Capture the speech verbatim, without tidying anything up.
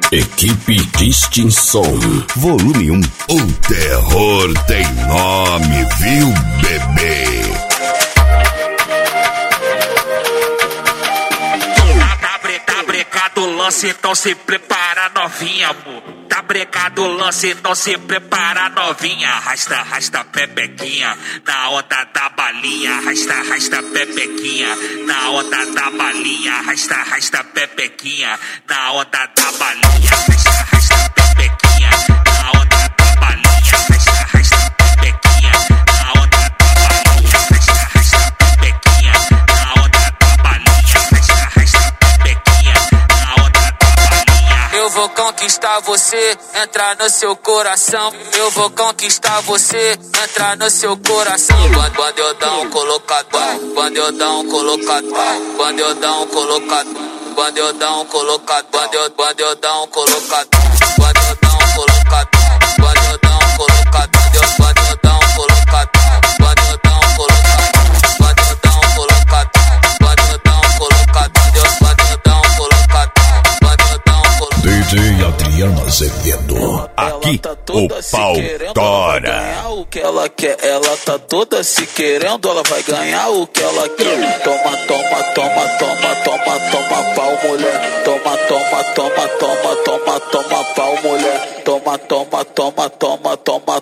Equipe Distinção. Volume um. O terror tem nome, viu, bebê? Tá, bre, tá brecado o lance, então se prepara novinha, amor. Tá brecado o lance, então se prepara novinha. Arrasta, arrasta pepequinha na onda da balinha. Arrasta, arrasta pepequinha na onda da balinha. Arrasta, arrasta pepequinha na onda da balinha. Arrasta, arrasta pepequinha na onda da balinha. Arrasta, arrasta pepequinha na onda da balinha. Arrasta, arrasta pepequinha na onda da balinha. Arrasta, arrasta pepequinha na onda da balinha. Eu vou conquistar você, entrar no seu coração. Eu vou conquistar você, entrar no seu coração. Quando, quando eu dar um colocadão, quando eu dar um colocadão, quando eu dar um colocadão, quando eu dar um colocadão, quando eu, quando eu dar um colocadão, quando eu dar um colocadão, quando eu dar um colocadão, quando eu dar um colocadão, quando eu dar um colocadão, quando eu dar um colocadão, quando eu dar um colocadão, quando eu dar um colocadão, quando eu dar um colocadão. D J Adriano Azevedo. Aqui tá o pau tora. Ganhar o que ela quer, ela tá toda se querendo, ela vai ganhar o que ela quer. Toma, toma, toma, toma, toma, toma pau, mulher. Toma, toma, toma, toma, toma, toma pau, mulher. Toma, toma, toma, toma, toma,